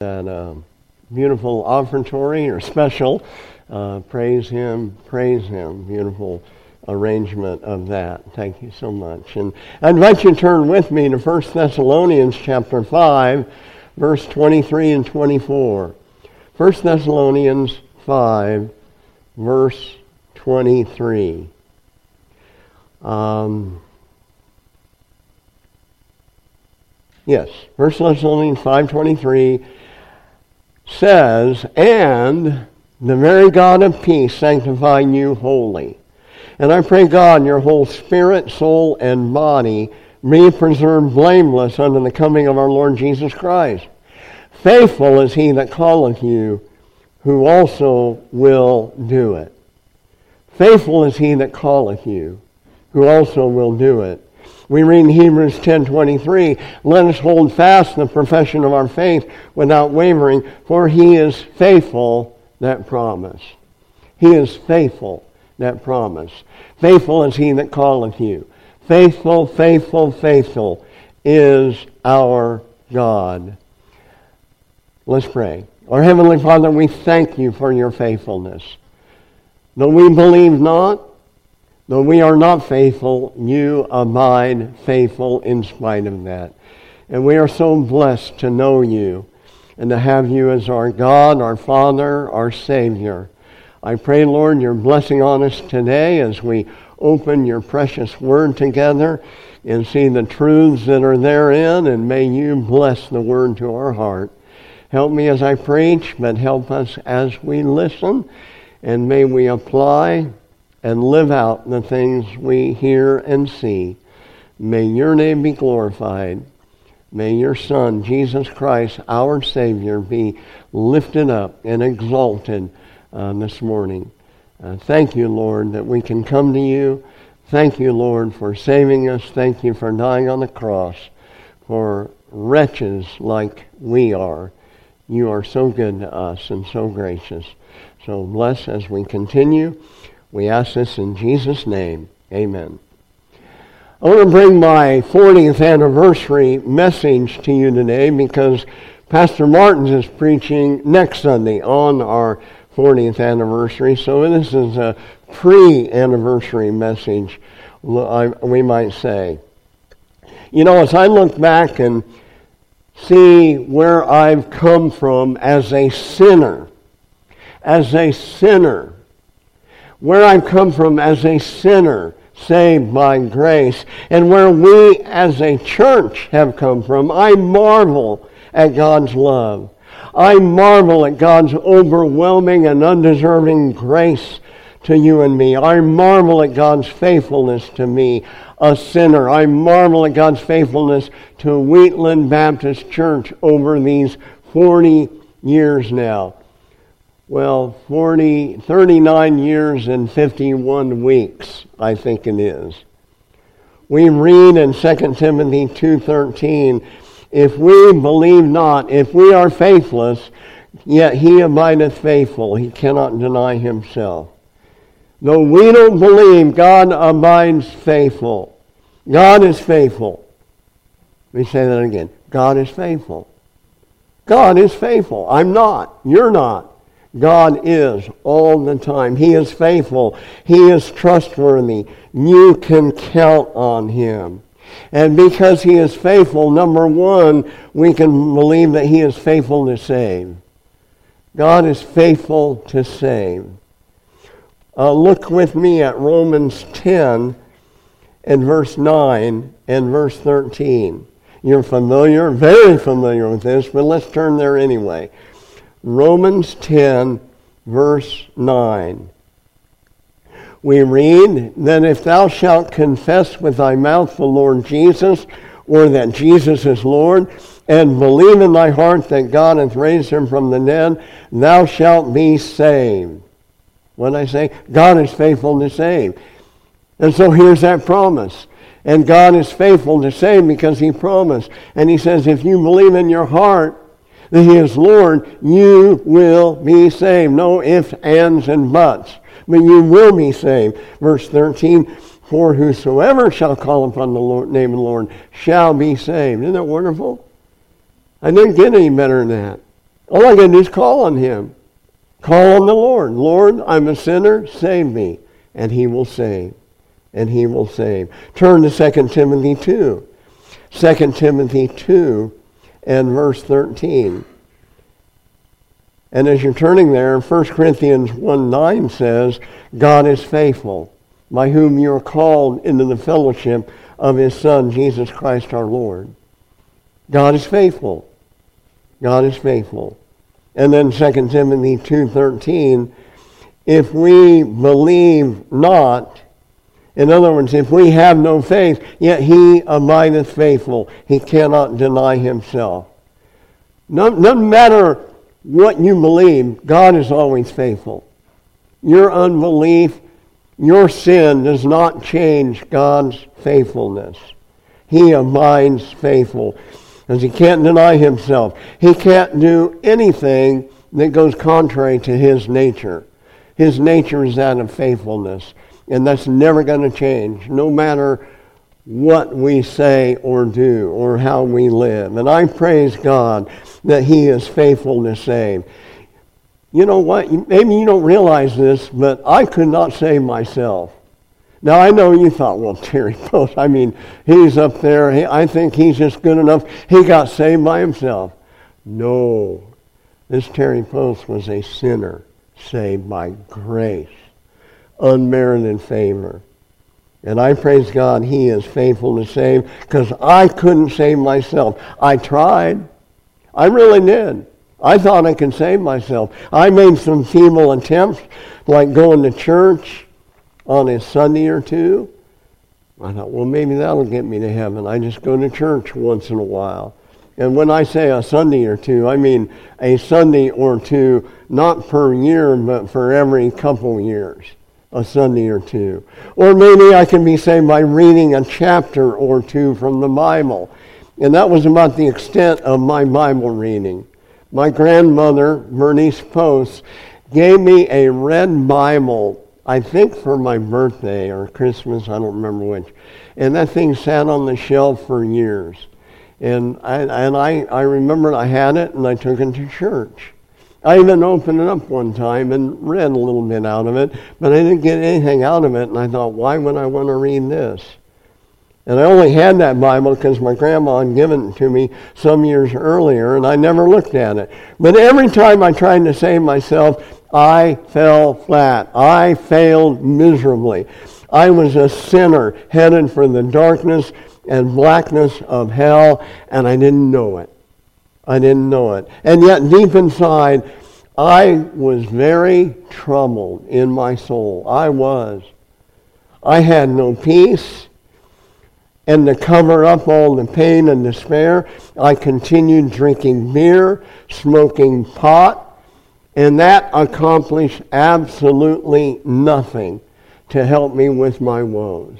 That beautiful offertory or special. Praise Him, praise Him. Beautiful arrangement of that. Thank you so much. And I invite you to turn with me to 1 Thessalonians chapter 5, verse 23 and 24. 1 Thessalonians 5, verse 23. Yes, 1 Thessalonians 5:23 says, "And the very God of peace sanctify you wholly. And I pray God your whole spirit, soul, and body be preserved blameless unto the coming of our Lord Jesus Christ. Faithful is he that calleth you, who also will do it." Faithful is he that calleth you, who also will do it. We read in Hebrews 10:23, "Let us hold fast the profession of our faith without wavering, for he is faithful that promise." He is faithful that promise. Faithful is he that calleth you. Faithful, faithful, faithful is our God. Let's pray. Our Heavenly Father, we thank you for your faithfulness. Though we believe not, though we are not faithful, you abide faithful in spite of that. And we are so blessed to know you and to have you as our God, our Father, our Savior. I pray, Lord, your blessing on us today as we open your precious word together and see the truths that are therein, and may you bless the word to our heart. Help me as I preach, but help us as we listen, and may we apply and live out the things we hear and see. May your name be glorified. May your Son, Jesus Christ, our Savior, be lifted up and exalted this morning. Thank you, Lord, that we can come to you. Thank you, Lord, for saving us. Thank you for dying on the cross for wretches like we are. You are so good to us and so gracious. So bless as we continue. We ask this in Jesus' name. Amen. I want to bring my 40th anniversary message to you today because Pastor Martins is preaching next Sunday on our 40th anniversary. So this is a pre-anniversary message, we might say. You know, as I look back and see where I've come from as a sinner, where I've come from as a sinner, saved by grace, and where we as a church have come from, I marvel at God's love. I marvel at God's overwhelming and undeserving grace to you and me. I marvel at God's faithfulness to me, a sinner. I marvel at God's faithfulness to Wheatland Baptist Church over these 40 years now. Well, 39 years and 51 weeks, I think it is. We read in 2 Timothy 2:13, "If we believe not, if we are faithless, yet he abideth faithful. He cannot deny himself." Though we don't believe, God abides faithful. God is faithful. Let me say that again. God is faithful. God is faithful. I'm not. You're not. God is all the time. He is faithful. He is trustworthy. You can count on him. And because he is faithful, number one, we can believe that he is faithful to save. God is faithful to save. Look with me at Romans 10 and verse 9 and verse 13. You're familiar, very familiar with this, but let's turn there anyway. Romans 10, verse 9. We read that if thou shalt confess with thy mouth the Lord Jesus, or that Jesus is Lord, and believe in thy heart that God hath raised him from the dead, thou shalt be saved. What did I say? God is faithful to save. And so here's that promise. And God is faithful to save because he promised. And he says, if you believe in your heart that he is Lord, you will be saved. No ifs, ands, and buts. But you will be saved. Verse 13, for whosoever shall call upon the name of the Lord shall be saved. Isn't that wonderful? I didn't get any better than that. All I got to do is call on him. Call on the Lord. Lord, I'm a sinner. Save me. And he will save. And he will save. Turn to 2 Timothy 2. 2 Timothy 2 and verse 13. And as you're turning there, 1 Corinthians 1:9 says, God is faithful, by whom you are called into the fellowship of his Son, Jesus Christ our Lord. God is faithful. God is faithful. And then 2 Timothy 2:13, if we believe not, in other words, if we have no faith, yet he abideth faithful. He cannot deny himself. No matter what you believe, God is always faithful. Your unbelief, your sin does not change God's faithfulness. He abides faithful, because he can't deny himself. He can't do anything that goes contrary to his nature. His nature is that of faithfulness, and that's never going to change, no matter what we say or do or how we live. And I praise God that he is faithful to save. You know what? Maybe you don't realize this, but I could not save myself. Now, I know you thought, well, Terry Post, I mean, he's up there. I think he's just good enough. He got saved by himself. No. This Terry Post was a sinner saved by grace, unmerited favor. And I praise God he is faithful to save, because I couldn't save myself. I tried. I really did. I thought I could save myself. I made some feeble attempts, like going to church on a Sunday or two. I thought, well, maybe that'll get me to heaven. I just go to church once in a while. And when I say a Sunday or two, I mean a Sunday or two, not per year, but for every couple years. A Sunday or two. Or maybe I can be saved by reading a chapter or two from the Bible. And that was about the extent of my Bible reading. My grandmother, Bernice Post, gave me a red Bible, I think for my birthday or Christmas, I don't remember which. And that thing sat on the shelf for years. And I remembered I had it, and I took it to church. I even opened it up one time and read a little bit out of it, but I didn't get anything out of it, and I thought, why would I want to read this? And I only had that Bible because my grandma had given it to me some years earlier, and I never looked at it. But every time I tried to save myself, I fell flat. I failed miserably. I was a sinner headed for the darkness and blackness of hell, and I didn't know it. I didn't know it. And yet deep inside, I was very troubled in my soul. I was. I had no peace. And to cover up all the pain and despair, I continued drinking beer, smoking pot, and that accomplished absolutely nothing to help me with my woes.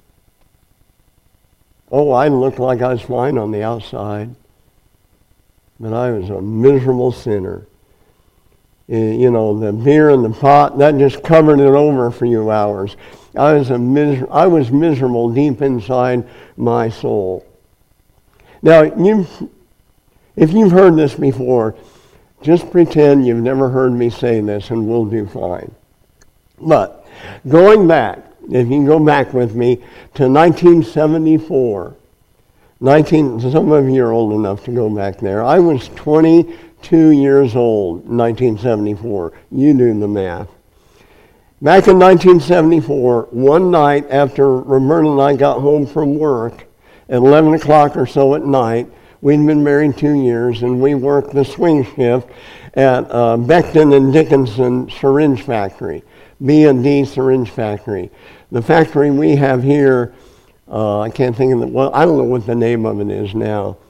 Oh, I looked like I was fine on the outside, but I was a miserable sinner. You know, the beer and the pot, that just covered it over for a few hours. I was miserable deep inside my soul. Now, if you've heard this before, just pretend you've never heard me say this and we'll do fine. But going back, if you can go back with me to 1974, some of you are old enough to go back there. I was 22 years old in 1974. You do the math. Back in 1974, one night after Roberta and I got home from work at 11 o'clock or so at night, we'd been married 2 years, and we worked the swing shift at Becton and Dickinson Syringe Factory, B&D Syringe Factory. The factory we have here, I can't think of I don't know what the name of it is now.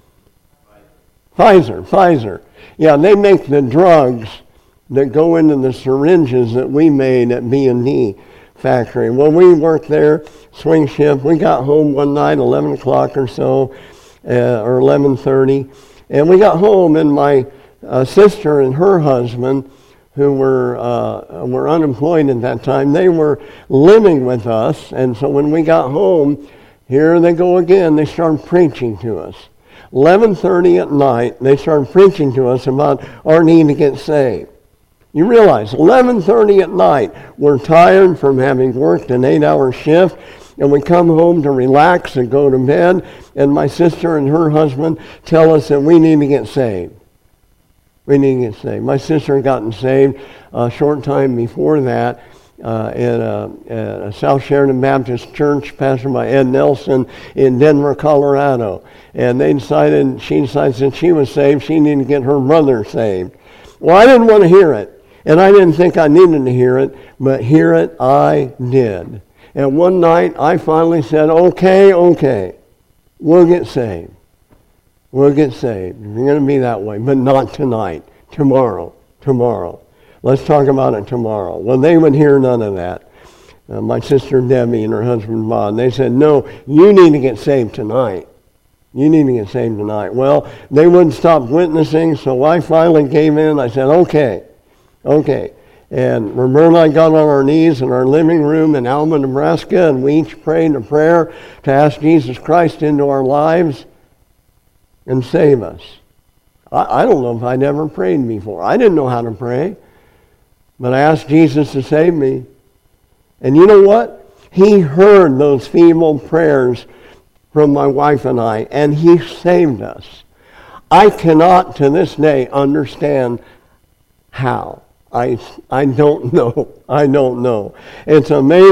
Pfizer. Yeah, they make the drugs that go into the syringes that we made at B&D factory. Well, we worked there, swing shift. We got home one night, 11 o'clock or so, or 11:30. And we got home, and my sister and her husband, who were unemployed at that time, they were living with us. And so when we got home, here they go again. They started preaching to us. 11:30 at night, they started preaching to us about our need to get saved. You realize, 11:30 at night, we're tired from having worked an 8-hour shift, and we come home to relax and go to bed, and my sister and her husband tell us that we need to get saved. We need to get saved. My sister had gotten saved a short time before that in a South Sheridan Baptist Church, pastored by Ed Nelson in Denver, Colorado. And she decided since she was saved, she needed to get her brother saved. Well, I didn't want to hear it, and I didn't think I needed to hear it, but hear it I did. And one night, I finally said, okay, we'll get saved. We'll get saved. You're going to be that way, but not tonight. Tomorrow. Let's talk about it tomorrow. Well, they would hear none of that. My sister Debbie and her husband Bob, they said, no, you need to get saved tonight. You need to get saved tonight. Well, they wouldn't stop witnessing, so I finally gave in. I said, okay. And Roberta and I got on our knees in our living room in Alma, Nebraska, and we each prayed a prayer to ask Jesus Christ into our lives and save us. I don't know if I'd ever prayed before. I didn't know how to pray, but I asked Jesus to save me. And you know what? He heard those feeble prayers from my wife and I, and He saved us. I cannot to this day understand how. I don't know. I don't know. It's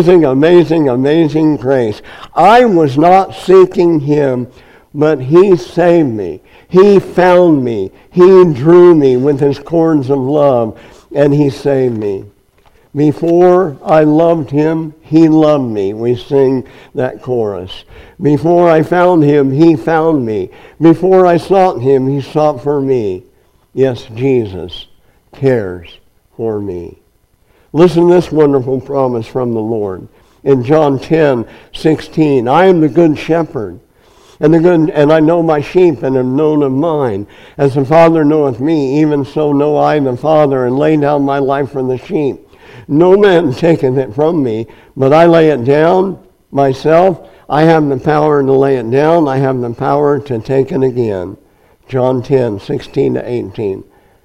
amazing grace. I was not seeking Him, but He saved me. He found me. He drew me with His cords of love, and He saved me. Before I loved Him, He loved me. We sing that chorus. Before I found Him, He found me. Before I sought Him, He sought for me. Yes, Jesus cares for me. Listen to this wonderful promise from the Lord. In John 10:16, I am the good shepherd, and I know my sheep and am known of mine. As the Father knoweth me, even so know I the Father, and lay down my life for the sheep. No man taketh it from me, but I lay it down myself. I have the power to lay it down. I have the power to take it again. John 10:16-18.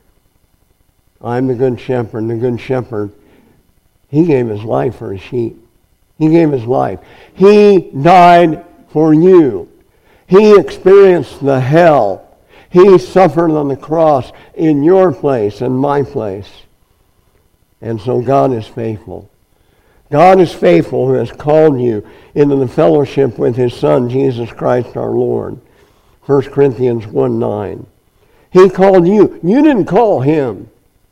I'm the good shepherd. The good shepherd, He gave His life for His sheep. He gave His life. He died for you. He experienced the hell. He suffered on the cross in your place and my place. And so God is faithful. God is faithful who has called you into the fellowship with His Son, Jesus Christ our Lord. 1 Corinthians 1:9. He called you. You didn't call Him.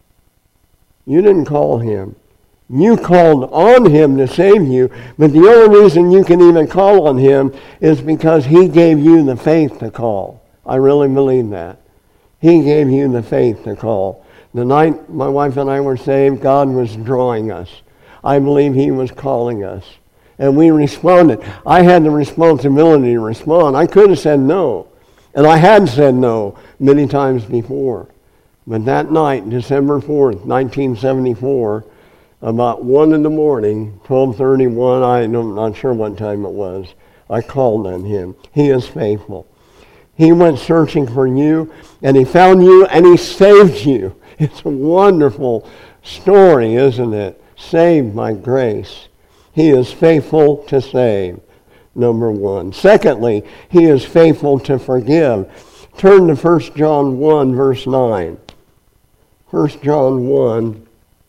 You didn't call Him. You called on Him to save you, but the only reason you can even call on Him is because He gave you the faith to call. I really believe that. He gave you the faith to call. The night my wife and I were saved, God was drawing us. I believe He was calling us. And we responded. I had the responsibility to respond. I could have said no. And I had said no many times before. But that night, December 4th, 1974, about 1 in the morning, 12:31, I'm not sure what time it was, I called on Him. He is faithful. He went searching for you, and He found you, and He saved you. It's a wonderful story, isn't it? Saved by grace. He is faithful to save, number one. Secondly, He is faithful to forgive. Turn to 1 John 1, verse 9. 1 John 1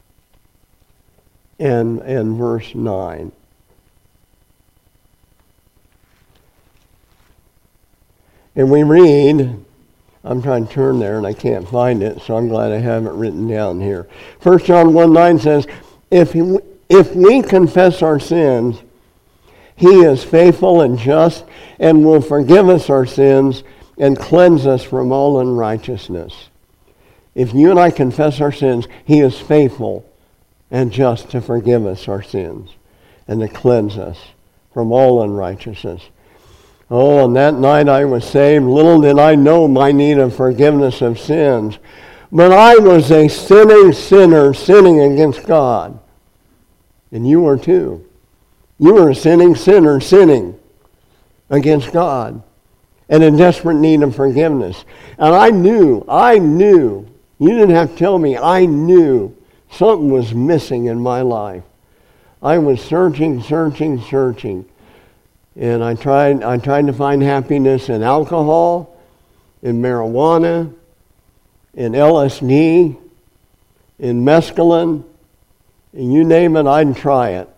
and verse 9. And we read, I'm trying to turn there and I can't find it, so I'm glad I have it written down here. 1 John 1:9 says, if we confess our sins, He is faithful and just and will forgive us our sins and cleanse us from all unrighteousness. If you and I confess our sins, He is faithful and just to forgive us our sins and to cleanse us from all unrighteousness. Oh, on that night I was saved. Little did I know my need of forgiveness of sins. But I was a sinning sinner, sinning against God. And you were too. You were a sinning sinner, sinning against God. and in desperate need of forgiveness. And I knew, you didn't have to tell me, I knew something was missing in my life. I was searching. And I tried to find happiness in alcohol, in marijuana, in LSD, in mescaline, and you name it, I'd try it.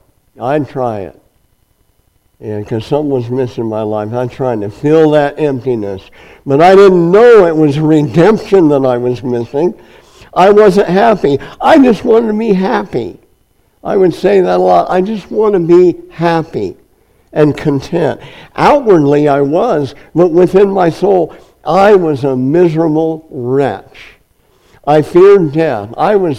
And because something was missing in my life, I was trying to fill that emptiness. But I didn't know it was redemption that I was missing. I wasn't happy. I just wanted to be happy. I would say that a lot. I just want to be happy and content. Outwardly I was, but within my soul, I was a miserable wretch. I feared death. I was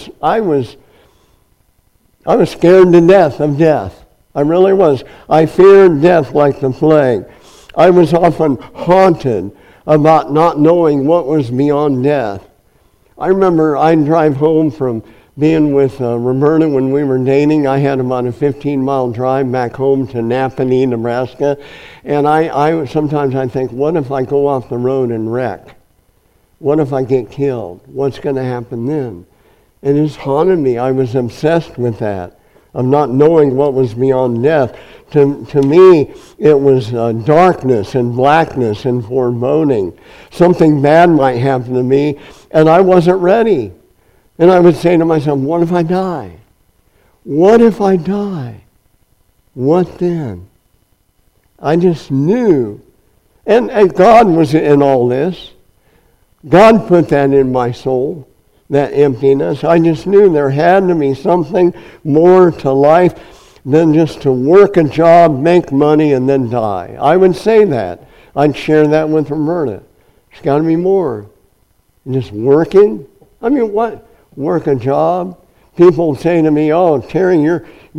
scared to death of death. I really was. I feared death like the plague. I was often haunted about not knowing what was beyond death. I remember I'd drive home from being with Roberta when we were dating. I had about a 15-mile drive back home to Napanee, Nebraska. And I sometimes I think, what if I go off the road and wreck? What if I get killed? What's going to happen then? And it just haunted me. I was obsessed with that, of not knowing what was beyond death. To me, it was darkness and blackness and foreboding. Something bad might happen to me, and I wasn't ready. And I would say to myself, what if I die? What if I die? What then? I just knew. And God was in all this. God put that in my soul, that emptiness. I just knew there had to be something more to life than just to work a job, make money, and then die. I would say that. I'd share that with Roberta. There's got to be more. Just working? I mean, what? Work a job? People say to me, "Oh, Terry, you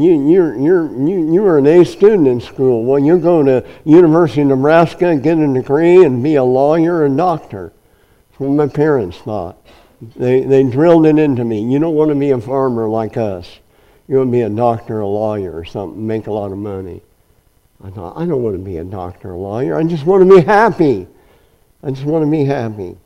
were an A student in school. Well, you go to University of Nebraska and get a degree and be a lawyer and doctor." That's what my parents thought. They drilled it into me. You don't want to be a farmer like us. You want to be a doctor, a lawyer, or something, make a lot of money. I thought, I don't want to be a doctor, or a lawyer. I just want to be happy. I just want to be happy.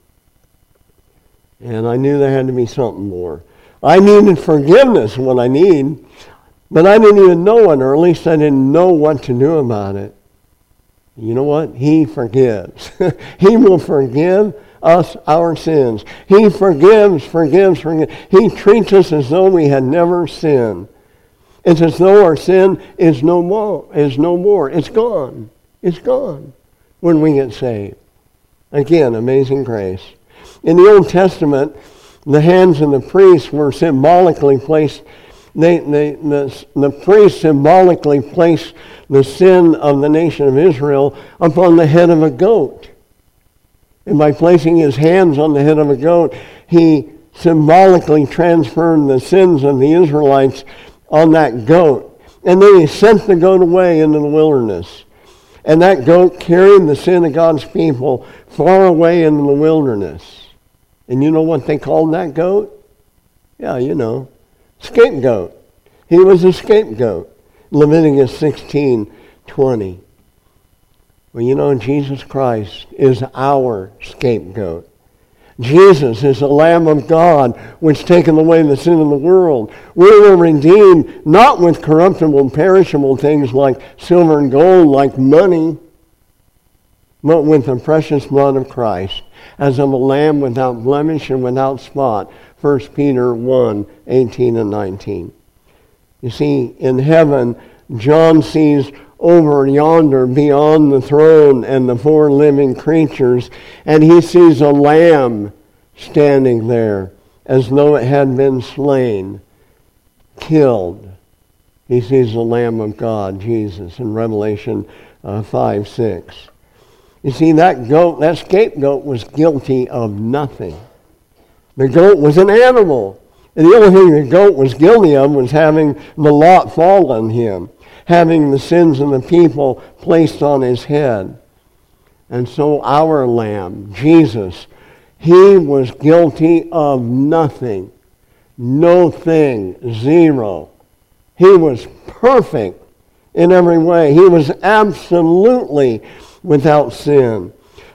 And I knew there had to be something more. I needed forgiveness, what I need, but I didn't even know it, or at least I didn't know what to do about it. You know what? He forgives. He will forgive us our sins. He forgives. He treats us as though we had never sinned. It's as though our sin is no more. It's gone. It's gone when we get saved. Again, amazing grace. In the Old Testament, the hands of the priests were symbolically placed. The priest symbolically placed the sin of the nation of Israel upon the head of a goat. And by placing his hands on the head of a goat, he symbolically transferred the sins of the Israelites on that goat. And then he sent the goat away into the wilderness. And that goat carried the sin of God's people far away into the wilderness. And you know what they called that goat? Yeah, you know. Scapegoat. He was a scapegoat. Leviticus 16:20. Well, you know, Jesus Christ is our scapegoat. Jesus is the Lamb of God, which taketh away the sin of the world. We were redeemed not with corruptible, perishable things like silver and gold, like money, but with the precious blood of Christ, as of a lamb without blemish and without spot. 1 Peter 1:18 and 19. You see, in heaven, John sees over yonder beyond the throne and the four living creatures, and he sees a lamb standing there as though it had been slain, killed. He sees the Lamb of God, Jesus, in Revelation 5:6. You see, that goat, that scapegoat, was guilty of nothing. The goat was an animal. And the only thing the goat was guilty of was having the lot fall on him, having the sins of the people placed on his head. And so our Lamb, Jesus, he was guilty of nothing. No thing. Zero. He was perfect in every way. He was absolutely without sin.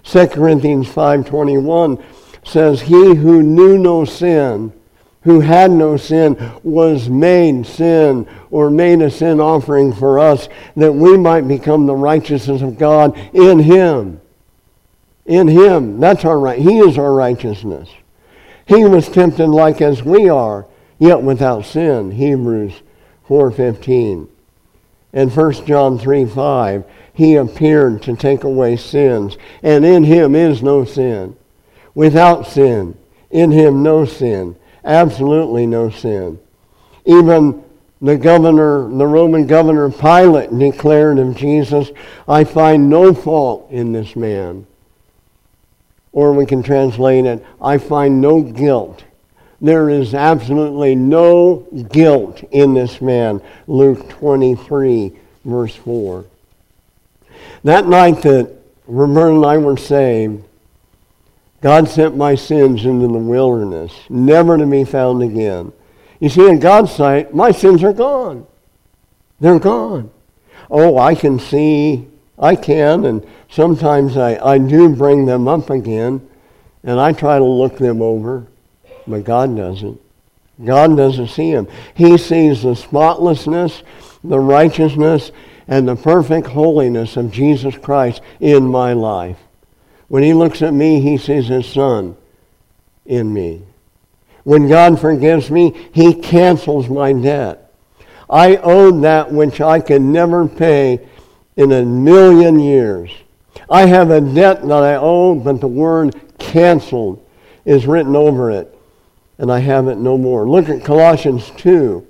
2 Corinthians 5:21 says, he who knew no sin, who had no sin, was made sin, or made a sin offering for us, that we might become the righteousness of God in him. In him. That's our right. He is our righteousness. He was tempted like as we are, yet without sin. Hebrews 4:15. And 1 John 3:5, he appeared to take away sins, and in him is no sin. Without sin, in him no sin, absolutely no sin. Even the Roman governor Pilate declared of Jesus, I find no fault in this man. Or we can translate it, I find no guilt. There is absolutely no guilt in this man. Luke 23, verse 4. That night that Roberta and I were saved, God sent my sins into the wilderness, never to be found again. You see, in God's sight, my sins are gone. They're gone. Oh, I can, and sometimes I do bring them up again, and I try to look them over, but God doesn't. God doesn't see them. He sees the spotlessness, the righteousness, and the perfect holiness of Jesus Christ in my life. When he looks at me, he sees his Son in me. When God forgives me, he cancels my debt. I owed that which I could never pay in a million years. I have a debt that I owe, but the word canceled is written over it, and I have it no more. Look at Colossians 2.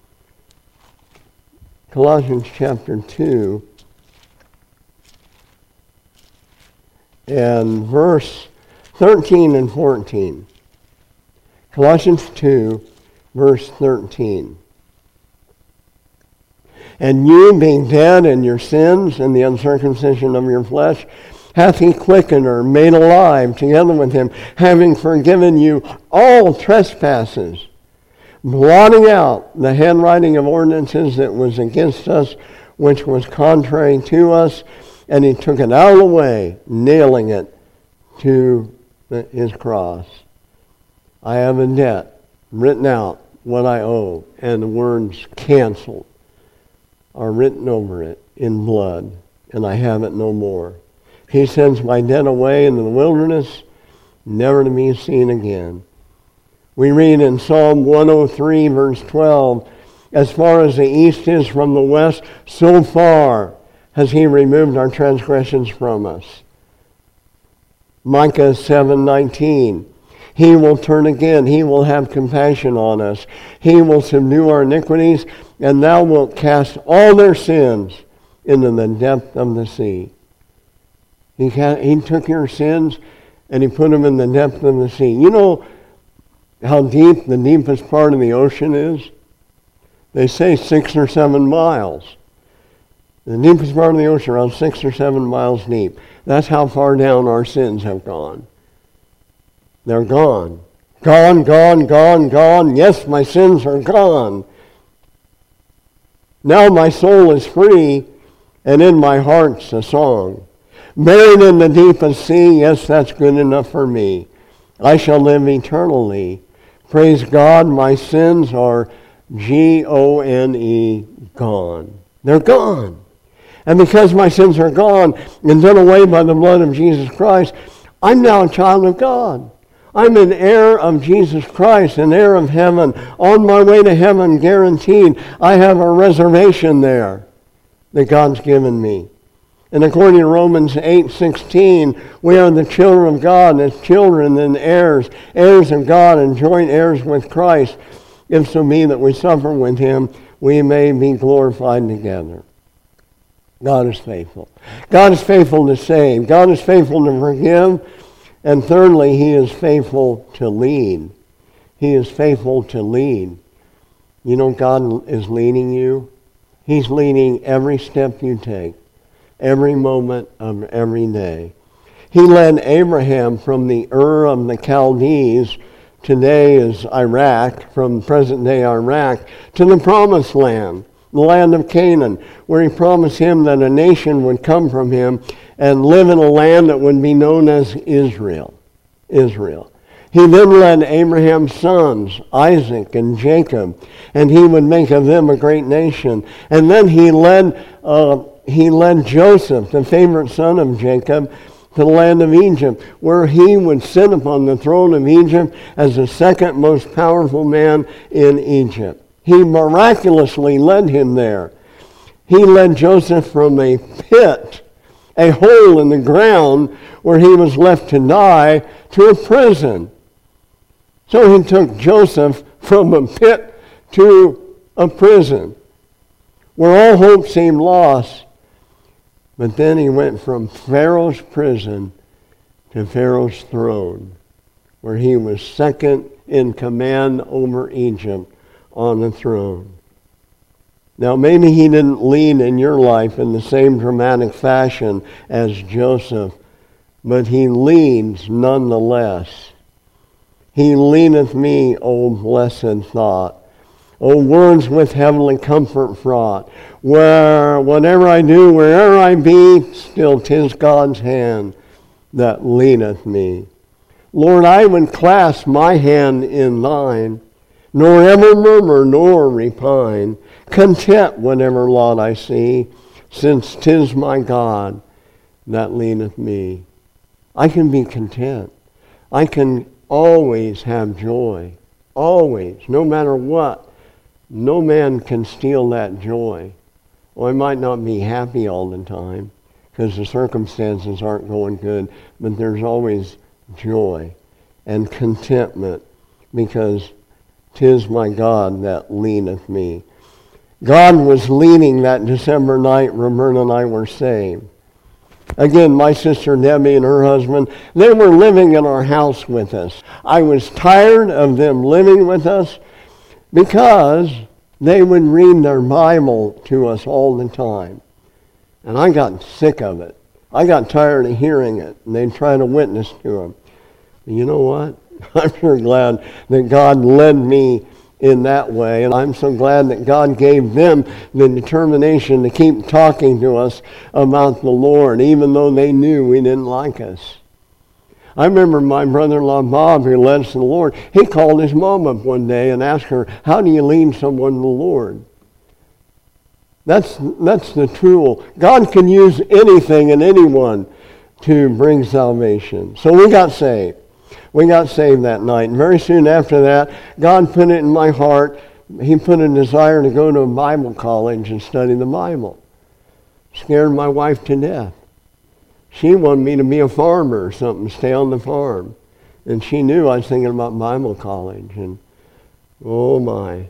Colossians chapter 2 and verse 13 and 14. Colossians 2, verse 13. And you, being dead in your sins and the uncircumcision of your flesh, hath he quickened or made alive together with him, having forgiven you all trespasses, blotting out the handwriting of ordinances that was against us, which was contrary to us, and he took it out of the way, nailing it to his cross. I have a debt written out, what I owe, and the words canceled are written over it in blood, and I have it no more. He sends my debt away into the wilderness, never to be seen again. We read in Psalm 103, verse 12, as far as the east is from the west, so far has he removed our transgressions from us. Micah 7:19, he will turn again, he will have compassion on us. He will subdue our iniquities, and thou wilt cast all their sins into the depth of the sea. He took your sins and he put them in the depth of the sea. You know how deep the deepest part of the ocean is? They say 6 or 7 miles. The deepest part of the ocean, around 6 or 7 miles deep. That's how far down our sins have gone. They're gone. Gone, gone, gone, gone. Yes, my sins are gone. Now my soul is free, and in my heart's a song. Buried in the deepest sea, yes, that's good enough for me. I shall live eternally. Praise God, my sins are Gone, gone. They're gone. And because my sins are gone and done away by the blood of Jesus Christ, I'm now a child of God. I'm an heir of Jesus Christ, an heir of heaven, on my way to heaven, guaranteed. I have a reservation there that God's given me. And according to Romans 8:16, we are the children of God, as children and heirs, heirs of God and joint heirs with Christ, if so be that we suffer with him, we may be glorified together. God is faithful. God is faithful to save. God is faithful to forgive. And thirdly, he is faithful to lead. He is faithful to lead. You know, God is leading you. He's leading every step you take, every moment of every day. He led Abraham from the Ur of the Chaldees, today is Iraq, from present-day Iraq, to the Promised Land. the land of Canaan, where he promised him that a nation would come from him and live in a land that would be known as Israel. He then led Abraham's sons, Isaac and Jacob, and he would make of them a great nation. And then he led Joseph, the favorite son of Jacob, to the land of Egypt, where he would sit upon the throne of Egypt as the second most powerful man in Egypt. He miraculously led him there. He led Joseph from a pit, a hole in the ground where he was left to die, to a prison. So he took Joseph from a pit to a prison, where all hope seemed lost. But then he went from Pharaoh's prison to Pharaoh's throne, where he was second in command over Egypt on the throne. Now, maybe he didn't lead in your life in the same dramatic fashion as Joseph, but he leads nonetheless. He leadeth me, O blessed thought. O words with heavenly comfort fraught, where whatever I do, wherever I be, still 'tis God's hand that leadeth me. Lord, I would clasp my hand in thine, nor ever murmur nor repine, content whatever lot I see, since 'tis my God that leadeth me. I can be content. I can always have joy, always, no matter what. No man can steal that joy. Well, I might not be happy all the time because the circumstances aren't going good, but there's always joy and contentment because 'tis my God that leadeth me. God was leading that December night Roberta and I were saved. Again, my sister Debbie and her husband, they were living in our house with us. I was tired of them living with us because they would read their Bible to us all the time. And I got sick of it. I got tired of hearing it. And they'd try to witness to them. And you know what? I'm sure glad that God led me in that way. And I'm so glad that God gave them the determination to keep talking to us about the Lord, even though they knew we didn't like us. I remember my brother-in-law Bob, who led us to the Lord, he called his mom up one day and asked her, how do you lead someone to the Lord? That's the tool. God can use anything and anyone to bring salvation. So we got saved. We got saved that night. And very soon after that, God put it in my heart. He put a desire to go to a Bible college and study the Bible. Scared my wife to death. She wanted me to be a farmer or something, stay on the farm. And she knew I was thinking about Bible college. And oh my,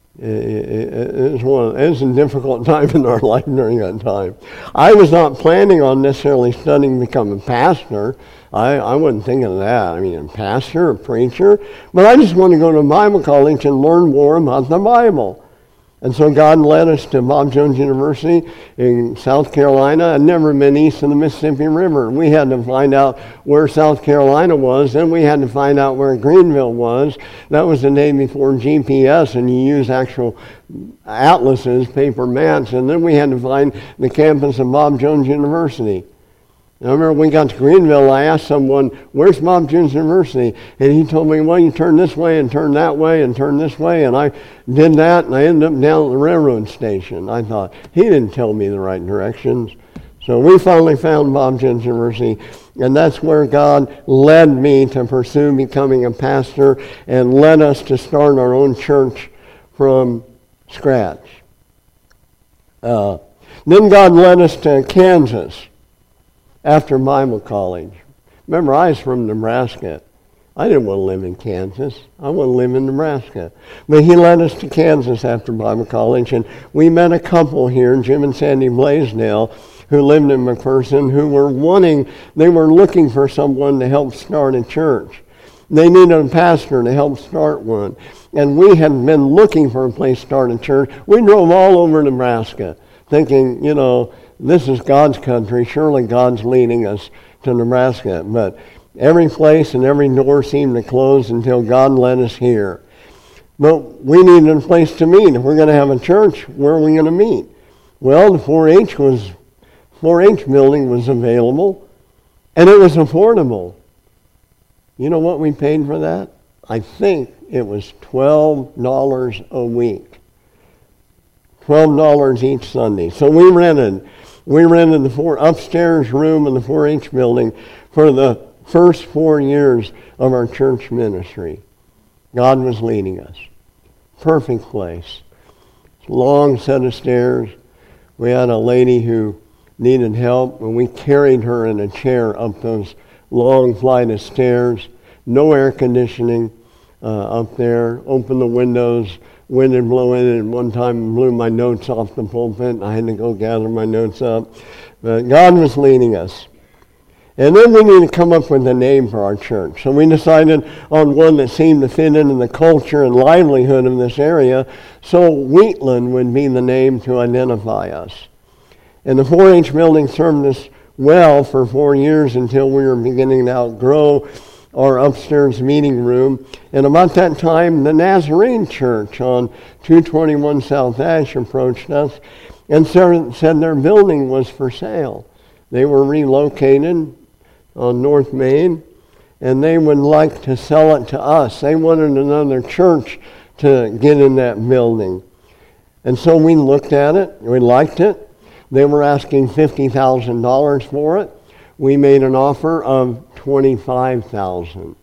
it was a difficult time in our life during that time. I was not planning on necessarily studying to become a pastor. I wasn't thinking of that. I mean, a pastor, a preacher. But I just wanted to go to Bible college and learn more about the Bible. And so God led us to Bob Jones University in South Carolina. I'd never been east of the Mississippi River. We had to find out where South Carolina was. Then we had to find out where Greenville was. That was the day before GPS, and you use actual atlases, paper maps. And then we had to find the campus of Bob Jones University. I remember when we got to Greenville, I asked someone, where's Bob Jones University? And he told me, well, you turn this way and turn that way and turn this way. And I did that, and I ended up down at the railroad station. I thought, he didn't tell me the right directions. So we finally found Bob Jones University, and that's where God led me to pursue becoming a pastor and led us to start our own church from scratch. Then God led us to Kansas after Bible college. Remember, I was from Nebraska. I didn't want to live in Kansas. I want to live in Nebraska. But he led us to Kansas after Bible college, and we met a couple here, Jim and Sandy Blaisdell, who lived in McPherson, who they were looking for someone to help start a church. They needed a pastor to help start one. And we had been looking for a place to start a church. We drove all over Nebraska, thinking, this is God's country. Surely God's leading us to Nebraska. But every place and every door seemed to close until God led us here. But we needed a place to meet. If we're going to have a church, where are we going to meet? Well, the 4-H building was available, and it was affordable. You know what we paid for that? I think it was $12 a week. $12 each Sunday. So we rented the upstairs room in the 4-H building for the first 4 years of our church ministry. God was leading us. Perfect place. Long set of stairs. We had a lady who needed help, and we carried her in a chair up those long flight of stairs. No air conditioning up there. Open the windows. Wind would blow in, and one time blew my notes off the pulpit, and I had to go gather my notes up. But God was leading us. And then we needed to come up with a name for our church. So we decided on one that seemed to fit into the culture and livelihood of this area. So Wheatland would be the name to identify us. And the 4-H building served us well for 4 years until we were beginning to outgrow our upstairs meeting room. And about that time, the Nazarene Church on 221 South Ash approached us and said their building was for sale. They were relocated on North Main, and they would like to sell it to us. They wanted another church to get in that building. And so we looked at it. We liked it. They were asking $50,000 for it. We made an offer of $25,000.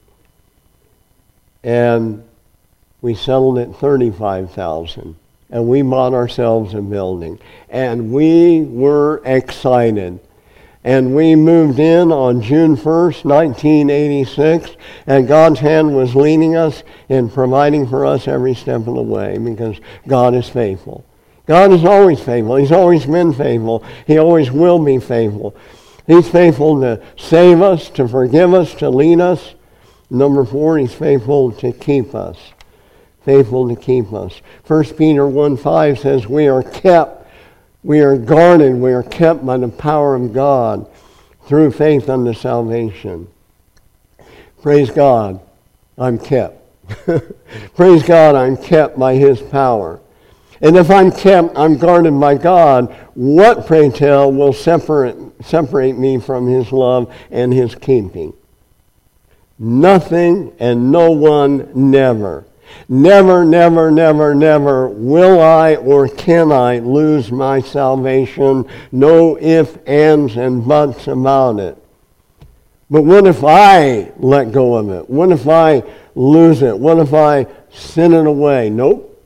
And we settled at $35,000. And we bought ourselves a building. And we were excited. And we moved in on June 1st, 1986, and God's hand was leading us and providing for us every step of the way because God is faithful. God is always faithful. He's always been faithful. He always will be faithful. He's faithful to save us, to forgive us, to lead us. Number 4, He's faithful to keep us. Faithful to keep us. 1 Peter 1:5 says, we are guarded, we are kept by the power of God through faith unto salvation. Praise God, I'm kept. Praise God, I'm kept by His power. And if I'm kept, I'm guarded by God, what, pray tell, will separate me from His love and His keeping? Nothing and no one, never. Never, never, never, never will I or can I lose my salvation. No ifs, ands, and buts about it. But what if I let go of it? What if I lose it? What if I sin it away? Nope.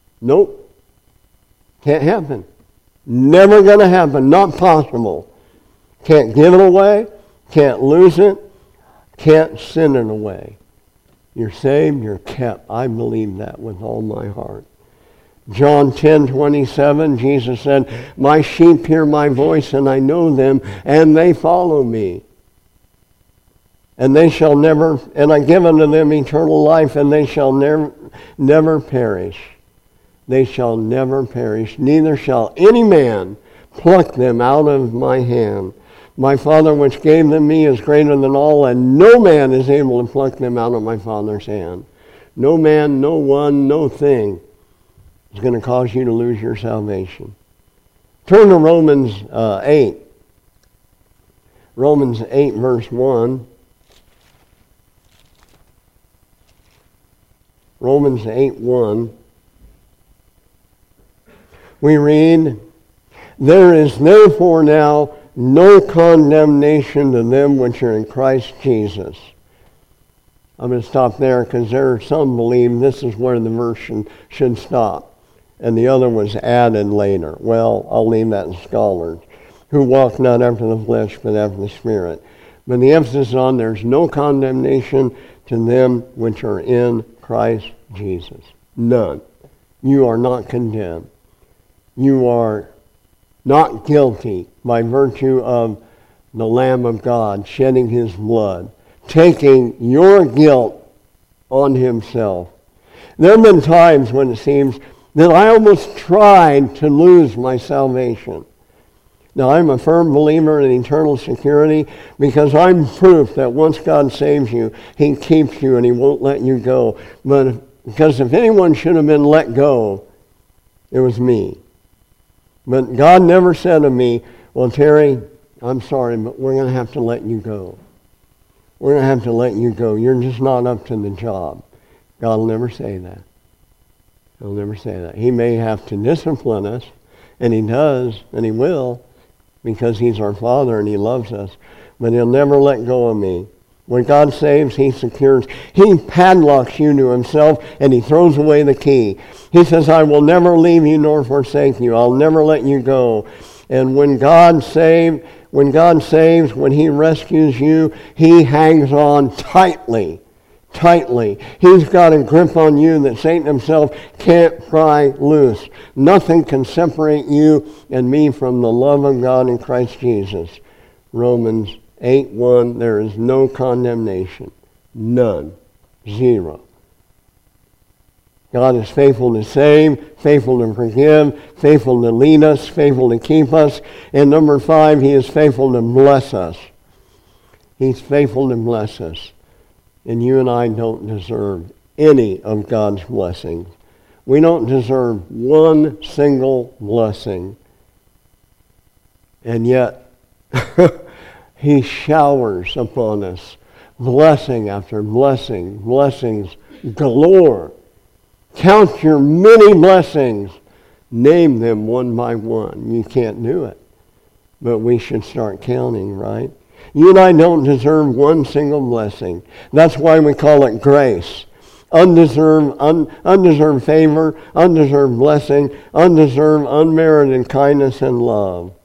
Can't happen. Never going to happen. Not possible. Can't give it away. Can't lose it. Can't sin it away. You're saved, you're kept. I believe that with all my heart. John 10:27, Jesus said, my sheep hear my voice, and I know them, and they follow me. And they shall never, and I give unto them eternal life, and they shall never perish. They shall never perish, neither shall any man pluck them out of my hand. My Father which gave them me is greater than all, and no man is able to pluck them out of my Father's hand. No man, no one, no thing is going to cause you to lose your salvation. Turn to Romans 8. Romans 8 verse 1. Romans 8:1. We read, there is therefore now no condemnation to them which are in Christ Jesus. I'm going to stop there because there are some believe this is where the verse should stop. And the other was added later. Well, I'll leave that to scholars. Who walk not after the flesh, but after the Spirit. But the emphasis is on there's no condemnation to them which are in Christ Jesus. None. You are not condemned. You are not guilty by virtue of the Lamb of God shedding His blood, taking your guilt on Himself. There have been times when it seems that I almost tried to lose my salvation. Now, I'm a firm believer in eternal security because I'm proof that once God saves you, He keeps you and He won't let you go. But Because if anyone should have been let go, it was me. But God never said to me, well, Terry, I'm sorry, but we're going to have to let you go. We're going to have to let you go. You're just not up to the job. God will never say that. He'll never say that. He may have to discipline us, and he does, and he will, because he's our Father and he loves us. But he'll never let go of me. When God saves, he secures. He padlocks you to himself, and he throws away the key. He says, I will never leave you nor forsake you. I'll never let you go. And when God saves, when he rescues you, he hangs on tightly. He's got a grip on you that Satan himself can't pry loose. Nothing can separate you and me from the love of God in Christ Jesus. Romans 8:1, there is no condemnation. None. Zero. God is faithful to save, faithful to forgive, faithful to lead us, faithful to keep us. And number 5, he is faithful to bless us. He's faithful to bless us. And you and I don't deserve any of God's blessings. We don't deserve one single blessing. And yet, he showers upon us blessing after blessing, blessings galore. Count your many blessings. Name them one by one. You can't do it. But we should start counting, right? You and I don't deserve one single blessing. That's why we call it grace. Undeserved favor, undeserved blessing, undeserved, unmerited kindness and love.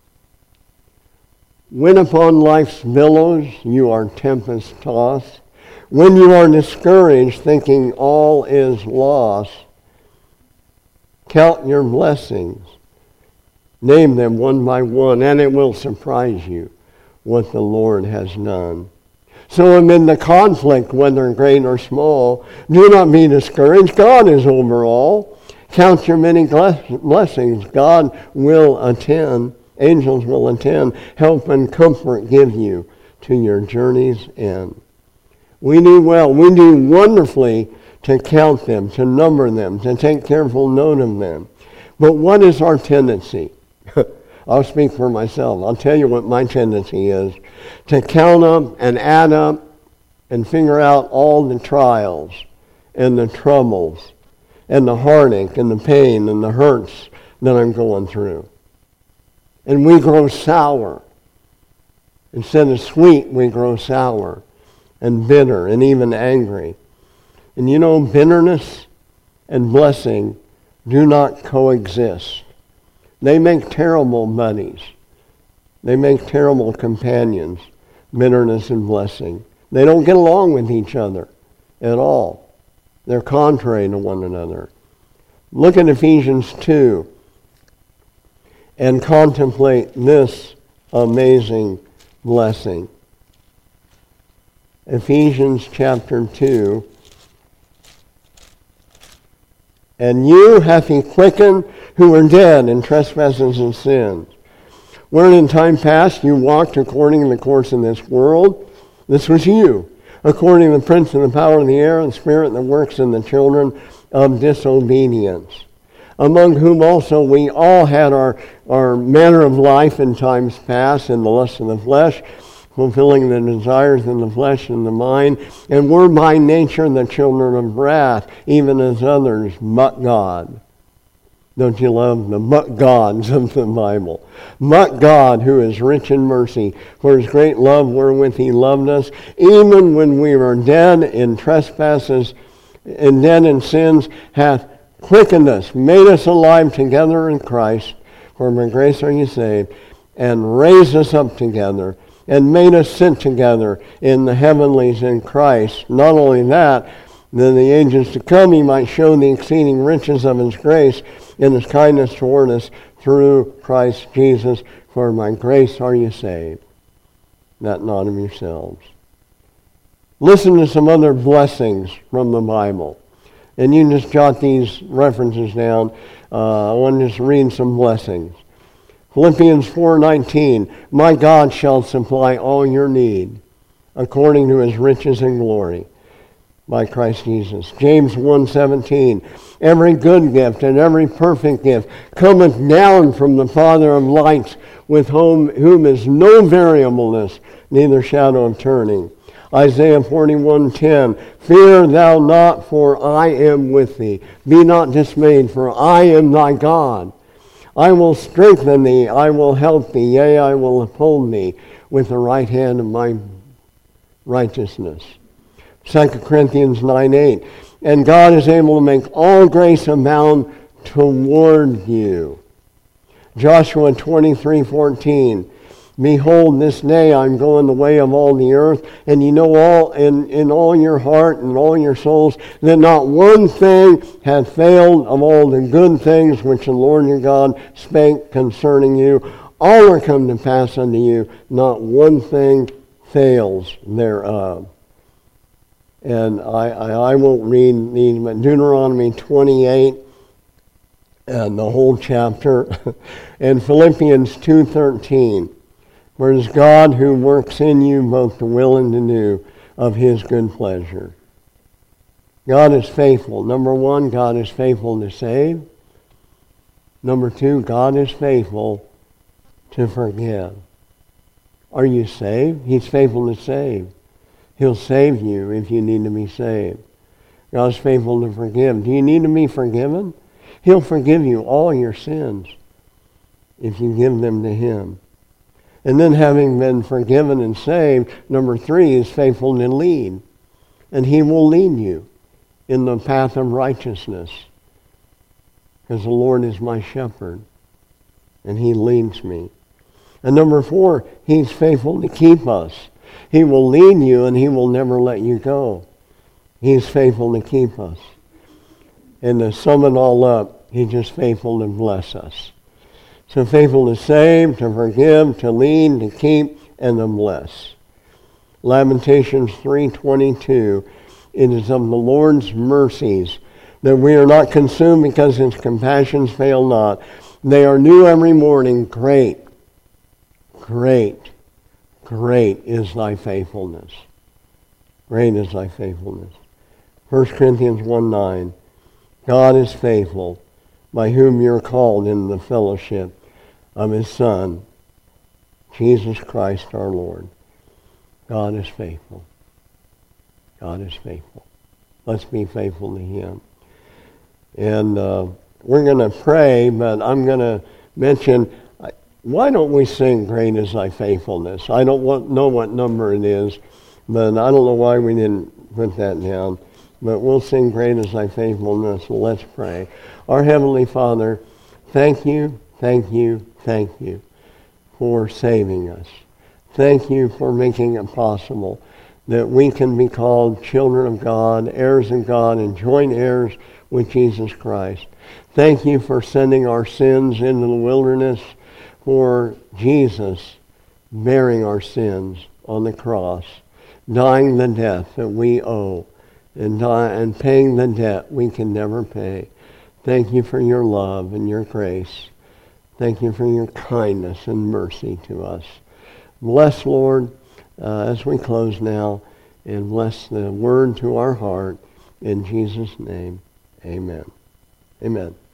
When upon life's billows you are tempest-tossed, when you are discouraged thinking all is lost, count your blessings. Name them one by one, and it will surprise you what the Lord has done. So amid the conflict, whether great or small, do not be discouraged. God is over all. Count your many blessings. God will attend. Angels will attend. Help and comfort give you to your journey's end. We do well. We do wonderfully to count them, to number them, to take careful note of them. But what is our tendency? I'll speak for myself. I'll tell you what my tendency is. To count up and add up and figure out all the trials and the troubles and the heartache and the pain and the hurts that I'm going through. And we grow sour. Instead of sweet, we grow sour and bitter and even angry. And you know, bitterness and blessing do not coexist. They make terrible buddies. They make terrible companions, bitterness and blessing. They don't get along with each other at all. They're contrary to one another. Look at Ephesians 2 and contemplate this amazing blessing. Ephesians chapter 2. And you hath he quickened who were dead in trespasses and sins, wherein in time past you walked according to the course of this world. This was you, according to the prince of the power of the air, and the spirit that works in the children of disobedience, among whom also we all had our manner of life in times past in the lust of the flesh, fulfilling the desires in the flesh and the mind, and were by nature the children of wrath, even as others, but God. Don't you love the but gods of the Bible? But God, who is rich in mercy, for his great love wherewith he loved us, even when we were dead in trespasses and dead in sins, hath quickened us, made us alive together in Christ, for by grace are you saved, and raised us up together, and made us sit together in the heavenlies in Christ. Not only that, then the ages to come he might show the exceeding riches of his grace in his kindness toward us through Christ Jesus. For by grace are you saved, that not of yourselves. Listen to some other blessings from the Bible. And you can just jot these references down. I want to just read some blessings. Philippians 4:19, my God shall supply all your need according to his riches and glory. by Christ Jesus. James 1:17, every good gift and every perfect gift cometh down from the Father of lights, with whom is no variableness, neither shadow of turning. Isaiah 41:10, fear thou not, for I am with thee. Be not dismayed, for I am thy God. I will strengthen thee, I will help thee, yea, I will uphold thee with the right hand of my righteousness. 2 Corinthians 9:8, and God is able to make all grace abound toward you. Joshua 23:14, behold, this day I'm going the way of all the earth, and you know all in all your heart and all your souls that not one thing hath failed of all the good things which the Lord your God spake concerning you. All are come to pass unto you, not one thing fails thereof. And I won't read these, but Deuteronomy 28 and the whole chapter, and Philippians 2:13, where it is God who works in you both to will and to do of his good pleasure. God is faithful. Number one, God is faithful to save. Number two, God is faithful to forgive. Are you saved? He's faithful to save. He'll save you if you need to be saved. God's faithful to forgive. Do you need to be forgiven? He'll forgive you all your sins if you give them to him. And then having been forgiven and saved, number three, is faithful to lead. And he will lead you in the path of righteousness. Because the Lord is my shepherd. And he leads me. And number four, he's faithful to keep us. He will lead you and he will never let you go. He's faithful to keep us. And to sum it all up, he's just faithful to bless us. So faithful to save, to forgive, to lead, to keep, and to bless. Lamentations 3:22, it is of the Lord's mercies that we are not consumed, because his compassions fail not. They are new every morning. Great, great, great is thy faithfulness. Great is thy faithfulness. 1 Corinthians 1:9, God is faithful, by whom you're called in the fellowship of his Son, Jesus Christ our Lord. God is faithful. God is faithful. Let's be faithful to him. And we're going to pray, but I'm going to mention, why don't we sing Great is Thy Faithfulness? I don't know what number it is, but I don't know why we didn't put that down. But we'll sing Great is Thy Faithfulness. So let's pray. Our Heavenly Father, thank you, thank you, thank you for saving us. Thank you for making it possible that we can be called children of God, heirs of God, and joint heirs with Jesus Christ. Thank you for sending our sins into the wilderness, for Jesus bearing our sins on the cross, dying the death that we owe, and paying the debt we can never pay. Thank you for your love and your grace. Thank you for your kindness and mercy to us. Bless, Lord, as we close now, and bless the word to our heart. In Jesus' name, amen. Amen.